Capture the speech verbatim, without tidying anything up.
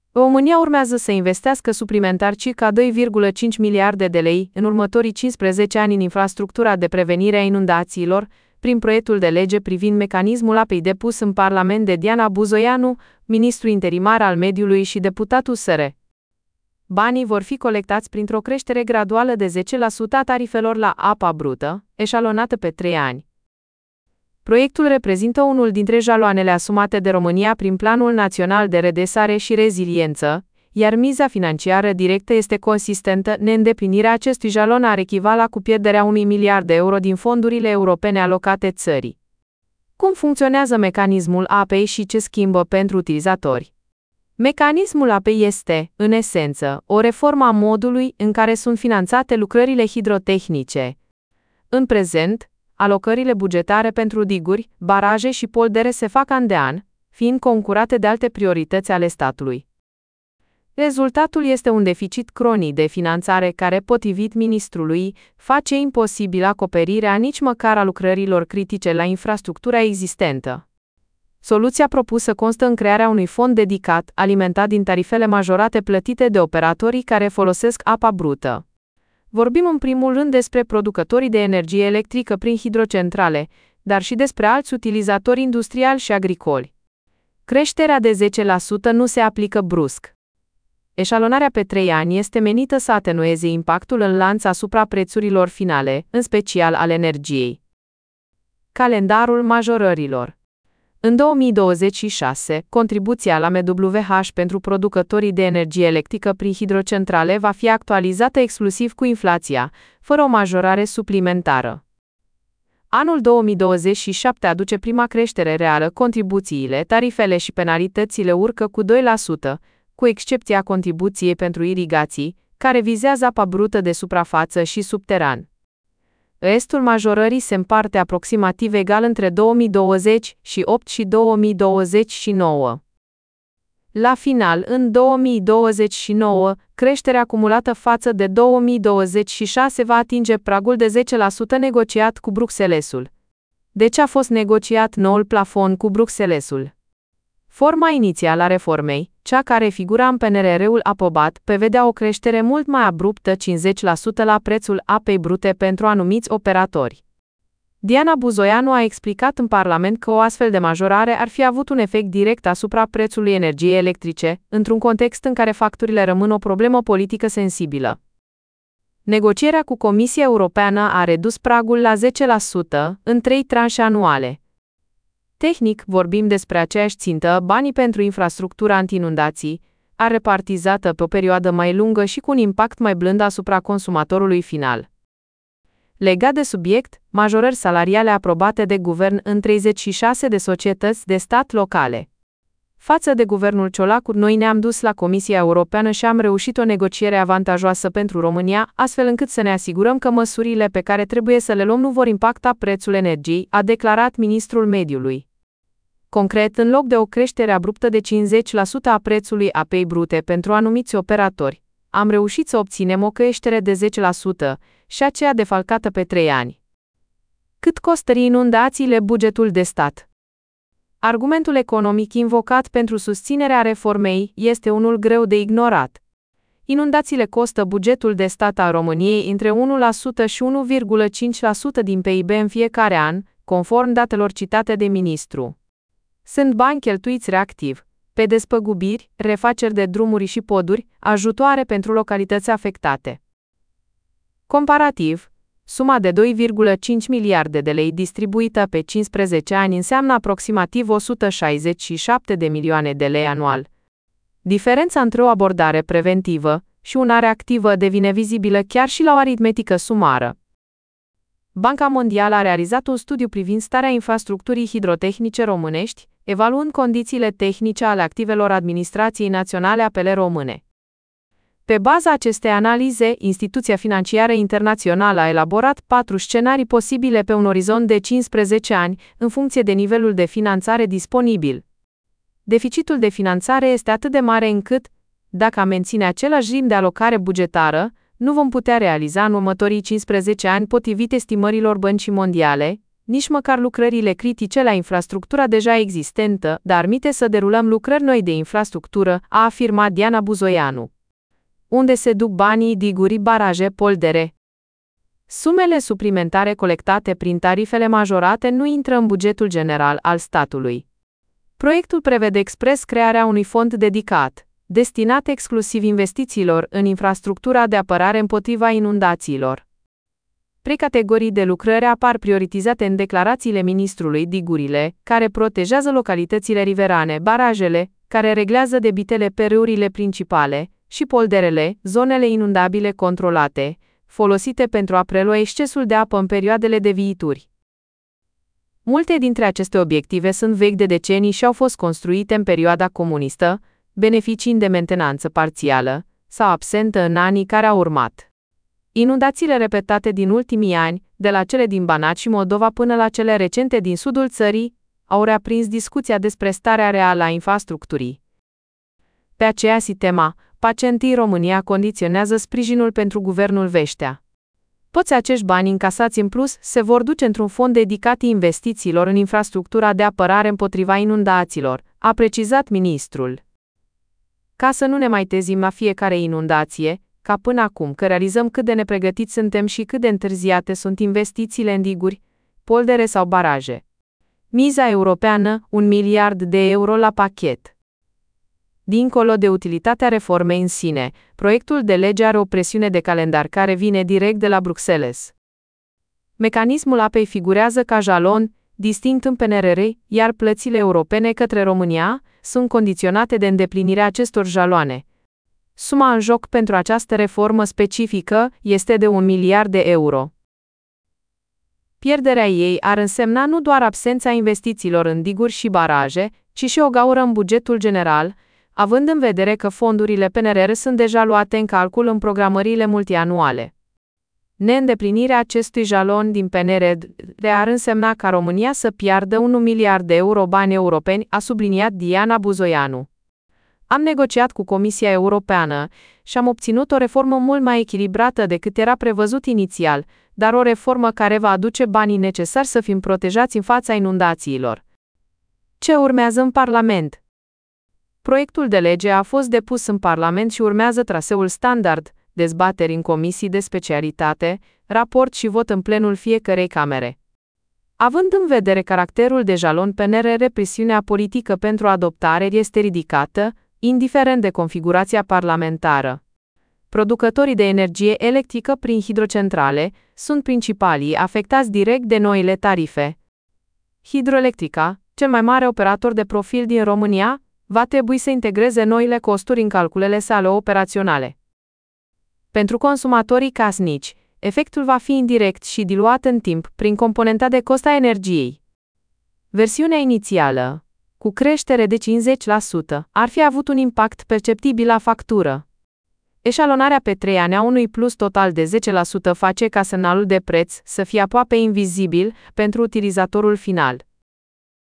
România urmează să investească suplimentar circa doi virgulă cinci miliarde de lei în următorii cincisprezece ani în infrastructura de prevenire a inundațiilor, prin proiectul de lege privind mecanismul apei depus în Parlament de Diana Buzoianu, ministru interimar al mediului și deputat U S R. Banii vor fi colectați printr-o creștere graduală de zece la sută a tarifelor la apa brută, eșalonată pe trei ani. Proiectul reprezintă unul dintre jaloanele asumate de România prin Planul Național de Redresare și Reziliență, iar miza financiară directă este consistentă. Neîndeplinirea acestui jalon ar echivala cu pierderea unui miliard de euro din fondurile europene alocate țării. Cum funcționează mecanismul apei și ce schimbă pentru utilizatori? Mecanismul apei este, în esență, o reformă a modului în care sunt finanțate lucrările hidrotehnice. În prezent, alocările bugetare pentru diguri, baraje și poldere se fac an de an, fiind concurate de alte priorități ale statului. Rezultatul este un deficit cronic de finanțare care, potrivit ministrului, face imposibil acoperirea nici măcar a lucrărilor critice la infrastructura existentă. Soluția propusă constă în crearea unui fond dedicat, alimentat din tarifele majorate plătite de operatorii care folosesc apa brută. Vorbim în primul rând despre producătorii de energie electrică prin hidrocentrale, dar și despre alți utilizatori industriali și agricoli. Creșterea de zece la sută nu se aplică brusc. Eșalonarea pe trei ani este menită să atenueze impactul în lanț asupra prețurilor finale, în special al energiei. Calendarul majorărilor. În două mii douăzeci și șase, contribuția la M W H pentru producătorii de energie electrică prin hidrocentrale va fi actualizată exclusiv cu inflația, fără o majorare suplimentară. Anul două mii douăzeci și șapte aduce prima creștere reală, contribuțiile, tarifele și penalitățile urcă cu doi la sută, cu excepția contribuției pentru irigații, care vizează apa brută de suprafață și subteran. Restul majorării se împarte aproximativ egal între două mii douăzeci și opt și două mii douăzeci și nouă. La final, în două mii douăzeci și nouă, creșterea acumulată față de două mii douăzeci și șase va atinge pragul de zece la sută negociat cu Bruxellesul. De ce a fost negociat noul plafon cu Bruxellesul? Forma inițială a reformei, cea care figura în P N R R-ul aprobat, prevedea o creștere mult mai abruptă cincizeci la sută la prețul apei brute pentru anumiți operatori. Diana Buzoianu a explicat în Parlament că o astfel de majorare ar fi avut un efect direct asupra prețului energiei electrice, într-un context în care facturile rămân o problemă politică sensibilă. Negocierea cu Comisia Europeană a redus pragul la zece la sută, în trei tranșe anuale. Tehnic, vorbim despre aceeași țintă, banii pentru infrastructura anti-inundații, a repartizată pe o perioadă mai lungă și cu un impact mai blând asupra consumatorului final. Legat de subiect, majorări salariale aprobate de guvern în treizeci și șase de societăți de stat locale. Față de guvernul Ciolacu, noi ne-am dus la Comisia Europeană și am reușit o negociere avantajoasă pentru România, astfel încât să ne asigurăm că măsurile pe care trebuie să le luăm nu vor impacta prețul energiei, a declarat ministrul mediului. Concret, în loc de o creștere abruptă de cincizeci la sută a prețului apei brute pentru anumiți operatori, am reușit să obținem o creștere de zece la sută, și aceea defalcată pe trei ani. Cât costă inundațiile bugetul de stat? Argumentul economic invocat pentru susținerea reformei este unul greu de ignorat. Inundațiile costă bugetul de stat al României între unu la sută și unu virgulă cinci la sută din P I B în fiecare an, conform datelor citate de ministru. Sunt bani cheltuiți reactiv, pe despăgubiri, refaceri de drumuri și poduri, ajutoare pentru localități afectate. Comparativ, suma de doi virgulă cinci miliarde de lei distribuită pe cincisprezece ani înseamnă aproximativ o sută șaizeci și șapte de milioane de lei anual. Diferența între o abordare preventivă și una reactivă devine vizibilă chiar și la o aritmetică sumară. Banca Mondială a realizat un studiu privind starea infrastructurii hidrotehnice românești, evaluând condițiile tehnice ale activelor Administrației Naționale Apele Române. Pe baza acestei analize, instituția financiară internațională a elaborat patru scenarii posibile pe un orizont de cincisprezece ani, în funcție de nivelul de finanțare disponibil. Deficitul de finanțare este atât de mare încât, dacă am menține același ritm de alocare bugetară, nu vom putea realiza în următorii cincisprezece ani, potrivit estimărilor Băncii Mondiale, nici măcar lucrările critice la infrastructura deja existentă, dar mite să derulăm lucrări noi de infrastructură, a afirmat Diana Buzoianu. Unde se duc banii, diguri, baraje, poldere? Sumele suplimentare colectate prin tarifele majorate nu intră în bugetul general al statului. Proiectul prevede expres crearea unui fond dedicat, destinat exclusiv investițiilor în infrastructura de apărare împotriva inundațiilor. Trei categorii de lucrări apar prioritizate în declarațiile ministrului: digurile, care protejează localitățile riverane, barajele, care reglează debitele pe râurile principale, și polderele, zonele inundabile controlate, folosite pentru a prelua excesul de apă în perioadele de viituri. Multe dintre aceste obiective sunt vechi de decenii și au fost construite în perioada comunistă, beneficiind de mentenanță parțială sau absentă în anii care au urmat. Inundațiile repetate din ultimii ani, de la cele din Banat și Moldova până la cele recente din sudul țării, au reaprins discuția despre starea reală a infrastructurii. Pe aceeași tema, Pacentii România condiționează sprijinul pentru guvernul Vestea. Toți acești bani încasați în plus se vor duce într-un fond dedicat investițiilor în infrastructura de apărare împotriva inundațiilor, a precizat ministrul. Ca să nu ne mai tezim la fiecare inundație, ca până acum, că realizăm cât de nepregătiți suntem și cât de întârziate sunt investițiile în diguri, poldere sau baraje. Miza europeană, un miliard de euro la pachet. Dincolo de utilitatea reformei în sine, proiectul de lege are o presiune de calendar care vine direct de la Bruxelles. Mecanismul apei figurează ca jalon, distinct în P N R R, iar plățile europene către România sunt condiționate de îndeplinirea acestor jaloane. Suma în joc pentru această reformă specifică este de un miliard de euro. Pierderea ei ar însemna nu doar absența investițiilor în diguri și baraje, ci și o gaură în bugetul general, având în vedere că fondurile P N R R sunt deja luate în calcul în programările multianuale. Neîndeplinirea acestui jalon din P N R R ar însemna ca România să piardă un miliard de euro bani europeni, a subliniat Diana Buzoianu. Am negociat cu Comisia Europeană și am obținut o reformă mult mai echilibrată decât era prevăzut inițial, dar o reformă care va aduce banii necesari să fim protejați în fața inundațiilor. Ce urmează în Parlament? Proiectul de lege a fost depus în Parlament și urmează traseul standard, dezbateri în comisii de specialitate, raport și vot în plenul fiecărei camere. Având în vedere caracterul de jalon P N R R, presiunea politică pentru adoptare este ridicată, indiferent de configurația parlamentară. Producătorii de energie electrică prin hidrocentrale sunt principalii afectați direct de noile tarife. Hidroelectrica, cel mai mare operator de profil din România, va trebui să integreze noile costuri în calculele sale operaționale. Pentru consumatorii casnici, efectul va fi indirect și diluat în timp prin componenta de cost a energiei. Versiunea inițială, cu creștere de cincizeci la sută, ar fi avut un impact perceptibil la factură. Eșalonarea pe trei ani a unui plus total de zece la sută face ca semnalul de preț să fie aproape invizibil pentru utilizatorul final.